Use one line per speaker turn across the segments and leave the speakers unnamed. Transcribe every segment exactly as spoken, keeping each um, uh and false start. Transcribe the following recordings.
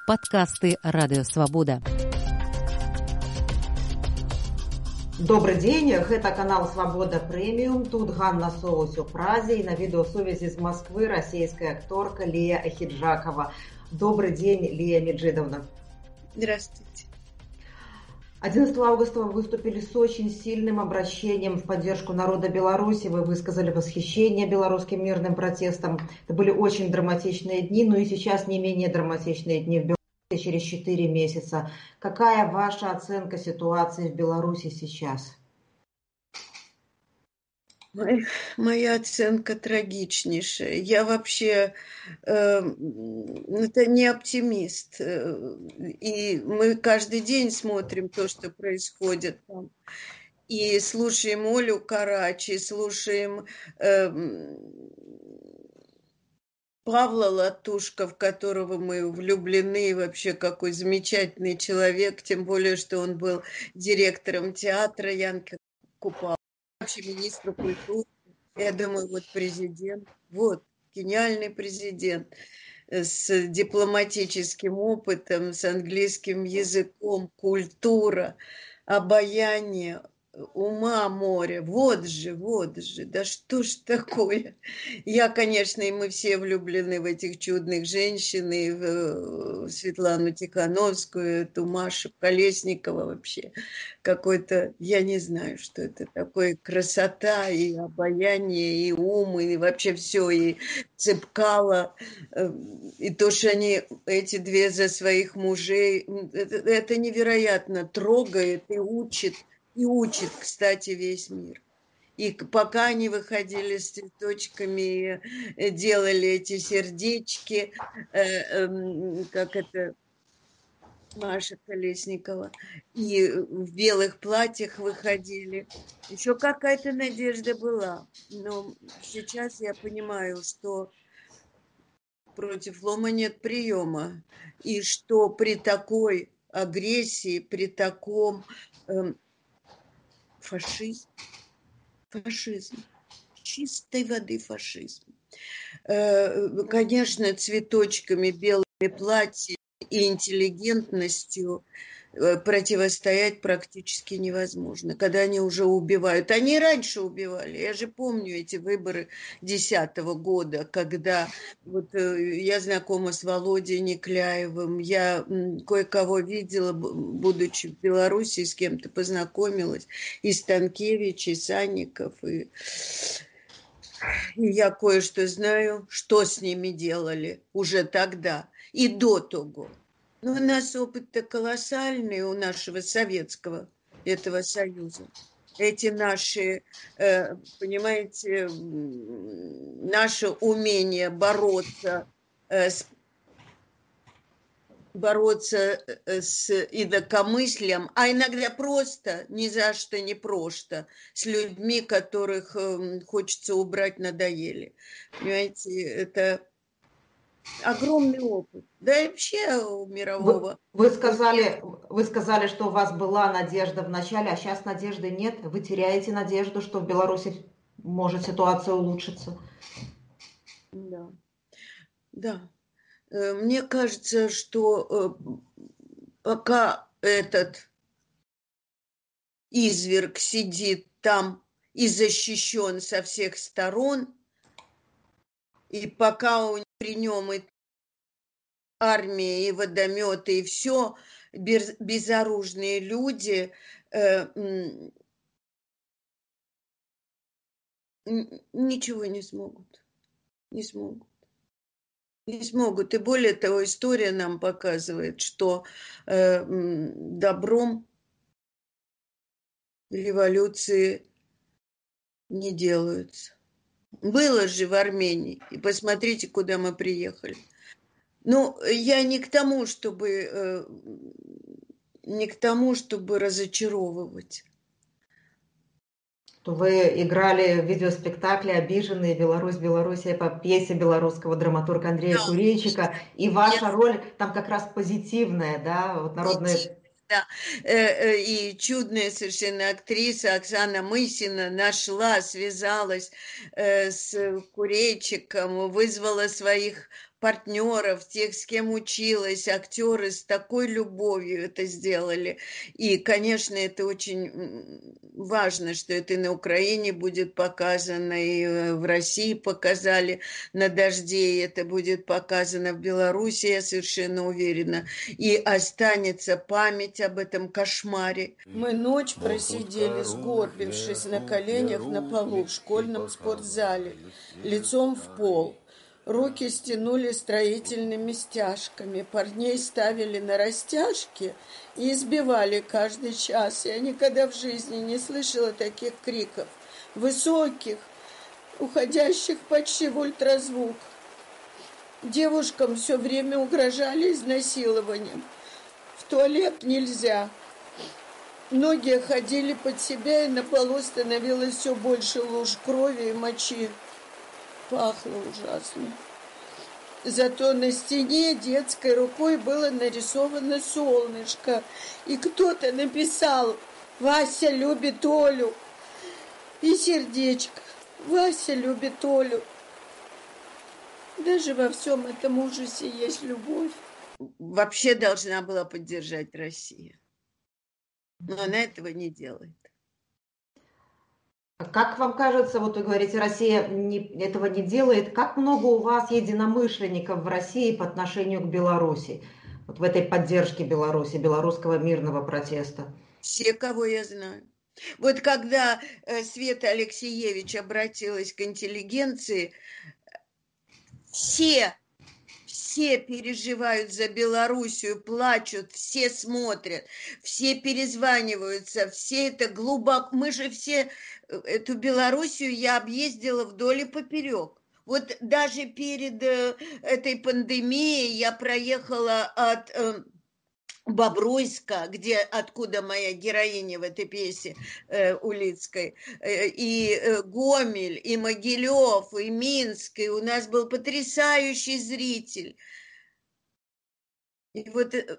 подкасты Радыё Свабода.
Добрый день, это канал Свобода Премиум. Тут Ганна Соус у Празе и на видеосвязи из Москвы российская акторка Лия Ахиджакова. Добрый день, Лия Меджидовна.
Здравствуйте.
одиннадцатого августа вы выступили с очень сильным обращением в поддержку народа Беларуси. Вы высказали восхищение белорусским мирным протестом. Это были очень драматичные дни, но и сейчас не менее драматичные дни в Беларуси через четыре месяца. Какая ваша оценка ситуации в Беларуси сейчас?
Моя оценка трагичнейшая. Я вообще э, это не оптимист. И мы каждый день смотрим то, что происходит там. И слушаем Олю Карачи, слушаем э, Павла Латушко, в которого мы влюблены, вообще какой замечательный человек, тем более, что он был директором театра Янки Купала, вообще министр культуры. Я думаю, вот президент, вот гениальный президент с дипломатическим опытом, с английским языком, культура, обаяние, ума море. Вот же, вот же, да что ж такое? Я, конечно, и мы все влюблены в этих чудных женщин, и в Светлану Тихановскую, эту Машу Колесникова вообще. Какой-то, я не знаю, что это такое, красота и обаяние, и ум, и вообще все, и Цепкало, и то, что они, эти две за своих мужей, это, это невероятно трогает и учит. И учит, кстати, весь мир. И пока они выходили с цветочками, делали эти сердечки, как это, Маша Колесникова, и в белых платьях выходили. Еще какая-то надежда была. Но сейчас я понимаю, что против лома нет приема. И что при такой агрессии, при таком... Фашизм. Фашизм. Чистой воды фашизм. Конечно, цветочками, белыми платьями и интеллигентностью противостоять практически невозможно, когда они уже убивают. Они раньше убивали. Я же помню эти выборы десятого года, когда вот я знакома с Володей Никляевым, я кое-кого видела, будучи в Беларуси, с кем-то познакомилась, и Станкевич, и Санников, и... и я кое-что знаю, что с ними делали уже тогда и до того. Но у нас опыт-то колоссальный у нашего советского этого союза. Эти наши, понимаете, наше умение бороться с, бороться с инакомыслием, а иногда просто, ни за что не просто, с людьми, которых хочется убрать, надоели. Понимаете, это... огромный опыт. Да и вообще у мирового.
Вы, вы, сказали, вы сказали, что у вас была надежда в начале, а сейчас надежды нет. Вы теряете надежду, что в Беларуси может ситуация улучшиться?
Да. Да. Мне кажется, что пока этот изверг сидит там и защищен со всех сторон, и пока у, при нем и армия, и водометы, и все, без, безоружные люди, э, ничего не смогут. Не смогут. Не смогут. И более того, история нам показывает, что э, добром революции не делаются. Было же в Армении. И посмотрите, куда мы приехали. Ну, я не к тому, чтобы э, не к тому, чтобы разочаровывать.
Вы играли в видеоспектакле «Обиженные. Беларусь, Белоруссия» по пьесе белорусского драматурга Андрея
Да.
Курейчика. И ваша
Yes.
роль там как раз позитивная, да, вот народная...
Да, и чудная совершенно актриса Оксана Мысина нашла, связалась с Курейчиком, вызвала своих партнеров, тех, с кем училась, актеры с такой любовью это сделали. И, конечно, это очень важно, что это и на Украине будет показано, и в России показали на «Дожде», и это будет показано в Беларуси, я совершенно уверена. И останется память об этом кошмаре. Мы ночь просидели, сгорбившись на коленях на полу в школьном спортзале, лицом в пол. Руки стянули строительными стяжками, парней ставили на растяжки и избивали каждый час. Я никогда в жизни не слышала таких криков, высоких, уходящих почти в ультразвук. Девушкам все время угрожали изнасилованием. В туалет нельзя. Многие ходили под себя, и на полу становилось все больше луж крови и мочи. Пахло ужасно. Зато на стене детской рукой было нарисовано солнышко. И кто-то написал: «Вася любит Олю». И сердечко: «Вася любит Олю». Даже во всем этом ужасе есть любовь. Вообще должна была поддержать Россия. Но она этого не делает.
Как вам кажется, вот вы говорите, Россия не, этого не делает, как много у вас единомышленников в России по отношению к Беларуси, вот в этой поддержке Беларуси, белорусского мирного протеста?
Все, кого я знаю. Вот когда э, Света Алексеевич обратилась к интеллигенции, все, все переживают за Белоруссию, плачут, все смотрят, все перезваниваются, все это глубоко. Мы же все эту Белоруссию я объездила вдоль и поперек. Вот даже перед э, этой пандемией я проехала от э, Бобруйска, где, откуда моя героиня в этой пьесе э, Улицкой, э, и э, Гомель, и Могилев, и Минск, и у нас был потрясающий зритель. И вот э,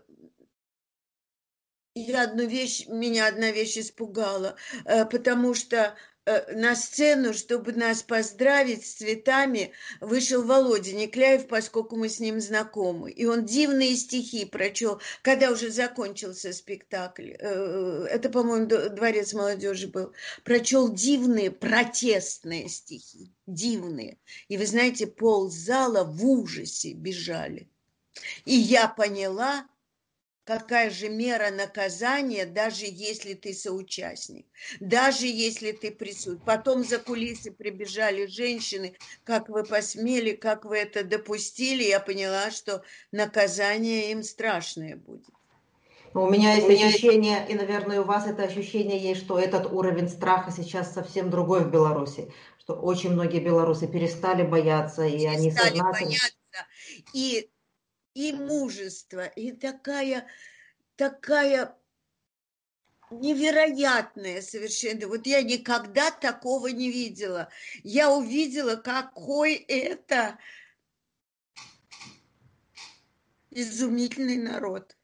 я одну вещь, меня одна вещь испугала, э, потому что э, на сцену, чтобы нас поздравить с цветами, вышел Володя Никляев, поскольку мы с ним знакомы. И он дивные стихи прочел, когда уже закончился спектакль. Э, это, по-моему, Дворец молодежи был. Прочел дивные протестные стихи. Дивные. И вы знаете, ползала в ужасе бежали. И я поняла, какая же мера наказания, даже если ты соучастник, даже если ты присутствуешь. Потом за кулисы прибежали женщины, как вы посмели, как вы это допустили. Я поняла, что наказание им страшное будет.
У меня есть ощущение, и, наверное, у вас это ощущение есть, что этот уровень страха сейчас совсем другой в Беларуси, что очень многие белорусы перестали бояться, и они сознательно...
бояться, и, и мужество, и такая... такая невероятная совершенно. Вот я никогда такого не видела. Я увидела, какой это изумительный народ.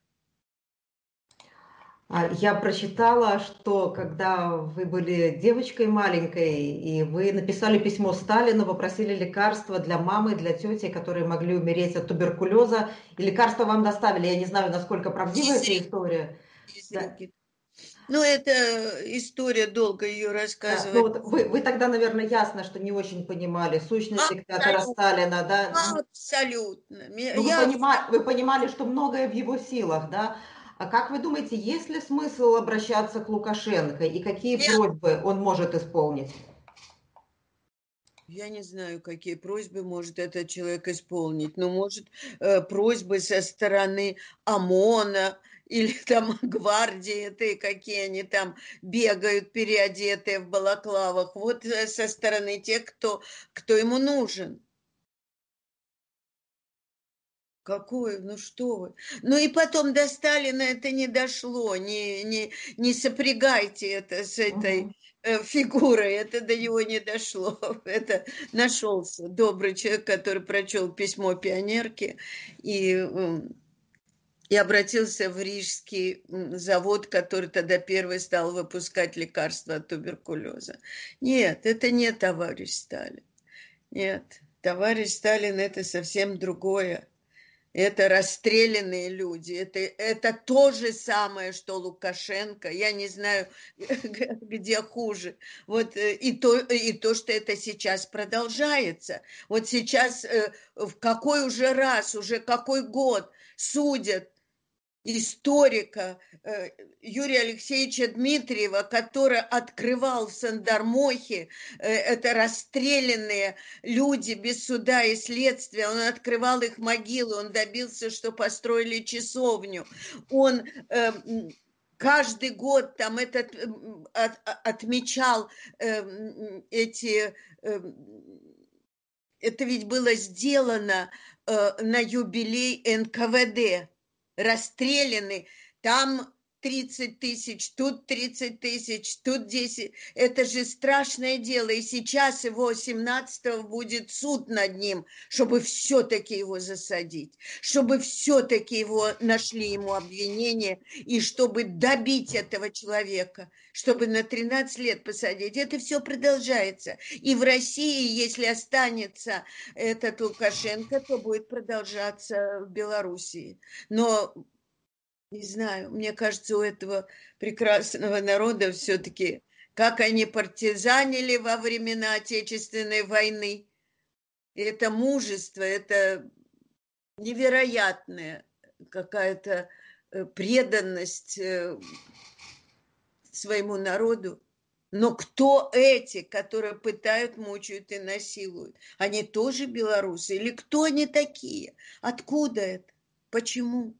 Я прочитала, что когда вы были девочкой маленькой, и вы написали письмо Сталину, попросили лекарства для мамы, для тети, которые могли умереть от туберкулеза, и лекарства вам доставили. Я не знаю, насколько правдива эта история. Да.
Ну, это история, долго ее рассказывать.
Да, ну, вот вы, вы тогда, наверное, ясно, что не очень понимали сущность диктатора Сталина, да?
Абсолютно.
Ну,
Я...
вы, понимали, вы понимали, что многое в его силах, да? А как вы думаете, есть ли смысл обращаться к Лукашенко и какие
Я...
просьбы он может исполнить?
Я не знаю, какие просьбы может этот человек исполнить, но может э, просьбы со стороны ОМОНа или там гвардии этой, какие они там бегают переодетые в балаклавах, вот э, со стороны тех, кто, кто ему нужен. Какое? Ну что вы? Ну и потом до Сталина это не дошло. Не, не, не сопрягайте это с этой
Угу.
э, фигурой. Это до него не дошло. Это нашелся добрый человек, который прочел письмо пионерки и, э, и обратился в Рижский завод, который тогда первый стал выпускать лекарства от туберкулеза. Нет, это не товарищ Сталин. Нет. Товарищ Сталин – это совсем другое. Это расстрелянные люди. Это, это то же самое, что Лукашенко. Я не знаю, где хуже. Вот и то, и то, что это сейчас продолжается. Вот сейчас в какой уже раз, уже какой год судят историка Юрия Алексеевича Дмитриева, который открывал в Сандармохе, это расстрелянные люди без суда и следствия, он открывал их могилы, он добился, что построили часовню, он каждый год там этот, от, отмечал эти... Это ведь было сделано на юбилей эн ка вэ дэ. Расстреляны, там тридцать тысяч, тут тридцать тысяч, тут десять. Это же страшное дело. И сейчас его семнадцатого будет суд над ним, чтобы все-таки его засадить, чтобы все-таки его нашли ему обвинение, и чтобы добить этого человека, чтобы на тринадцать лет посадить. Это все продолжается. И в России, если останется этот Лукашенко, то будет продолжаться в Белоруссии. Но не знаю, мне кажется, у этого прекрасного народа все-таки, как они партизанили во времена Отечественной войны, это мужество, это невероятная какая-то преданность своему народу. Но кто эти, которые пытают, мучают и насилуют? Они тоже белорусы? Или кто они такие? Откуда это? Почему?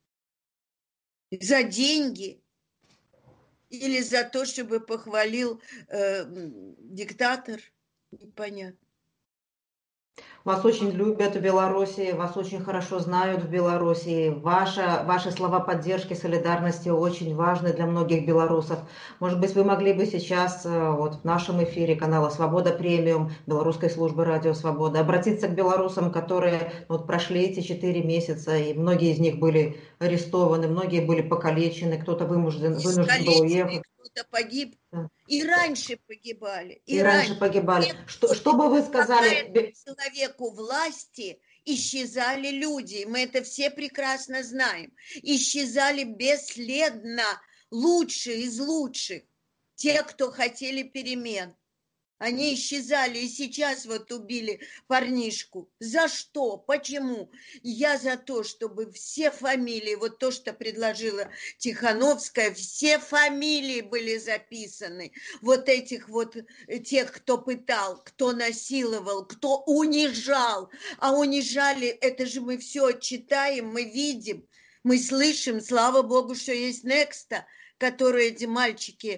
За деньги или за то, чтобы похвалил э, диктатор? Непонятно.
Вас очень любят в Беларуси, вас очень хорошо знают в Беларуси. Ваша, ваши слова поддержки, солидарности очень важны для многих белорусов. Может быть, вы могли бы сейчас вот в нашем эфире канала «Свобода премиум», белорусской службы «Радио Свобода» обратиться к белорусам, которые вот прошли эти четыре месяца, и многие из них были арестованы, многие были покалечены, кто-то вынужден, вынужден был уехать.
Кто-то погиб. Да. И раньше погибали.
И, и раньше, раньше погибали. Что, что бы вы сказали?
Человеку власти исчезали люди. Мы это все прекрасно знаем. Исчезали бесследно лучшие из лучших. Те, кто хотели перемен. Они исчезали, и сейчас вот убили парнишку. За что? Почему? Я за то, чтобы все фамилии, вот то, что предложила Тихановская, все фамилии были записаны. Вот этих вот, тех, кто пытал, кто насиловал, кто унижал. А унижали, это же мы все читаем, мы видим, мы слышим. Слава Богу, что есть Некста, которые эти мальчики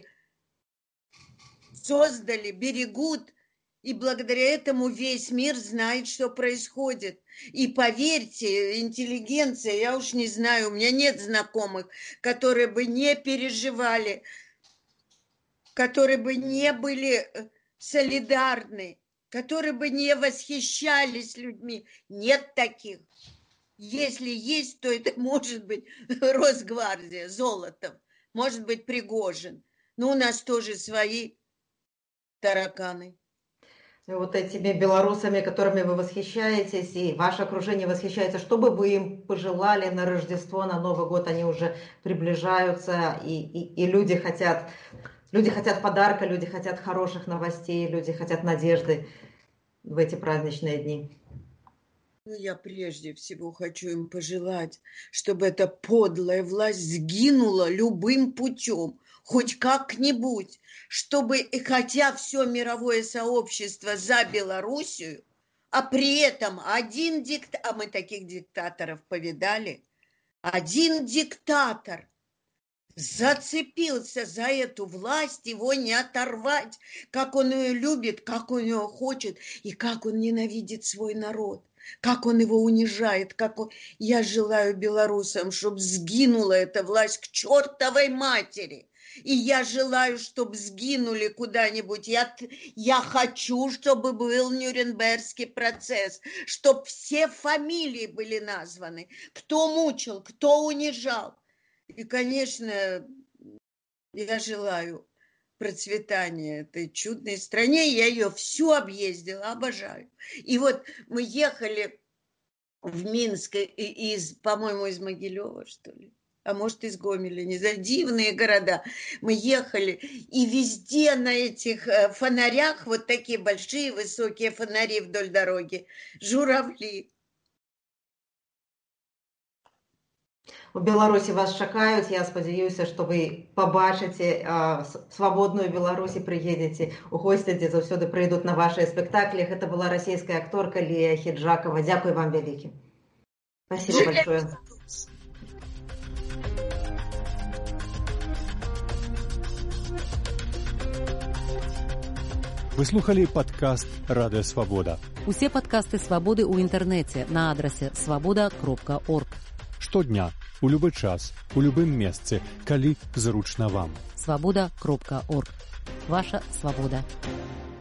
создали, берегут, и благодаря этому весь мир знает, что происходит. И поверьте, интеллигенция, я уж не знаю, у меня нет знакомых, которые бы не переживали, которые бы не были солидарны, которые бы не восхищались людьми. Нет таких. Если есть, то это может быть Росгвардия, Золотов, может быть Пригожин. Но у нас тоже свои тараканы.
Вот этими белорусами, которыми вы восхищаетесь, и ваше окружение восхищается, что бы вы им пожелали на Рождество, на Новый год? Они уже приближаются, и, и, и люди хотят, люди хотят подарка, люди хотят хороших новостей, люди хотят надежды в эти праздничные дни.
Ну, я прежде всего хочу им пожелать, чтобы эта подлая власть сгинула любым путем, хоть как-нибудь, чтобы, и хотя все мировое сообщество за Белоруссию, а при этом один диктатор, а мы таких диктаторов повидали, один диктатор зацепился за эту власть, его не оторвать, как он ее любит, как он ее хочет, и как он ненавидит свой народ. Как он его унижает, как он... Я желаю белорусам, чтобы сгинула эта власть к чертовой матери. И я желаю, чтобы сгинули куда-нибудь. Я, я хочу, чтобы был Нюрнбергский процесс, чтобы все фамилии были названы. Кто мучил, кто унижал. И, конечно, я желаю процветания этой чудной стране. Я ее всю объездила, обожаю. И вот мы ехали в Минск из, по-моему, из Могилева, что ли. А может, из Гомеля, не знаю, дивные города. Мы ехали, и везде на этих фонарях, вот такие большие высокие фонари вдоль дороги, журавли.
У Беларусі вас чакаюць. Я спадзяюся, што вы пабачыце свабодную Беларусь і прыедзеце у госці, дзе заўсёды прыйдуць на вашыя спектаклі. Гэта была расійская акторка Лія Хіджакова. Дзякуй вам вялікі. Спасибо большое.
Вы слухали падкаст «Радыё Свабода».
Усе падкасты «Свабоды» ў інтэрнэце на адрасе свабода кропка орг.
Штодня, у любы час, у любым месцы, калі зручна вам.
свабода кропка орг. Ваша свабода.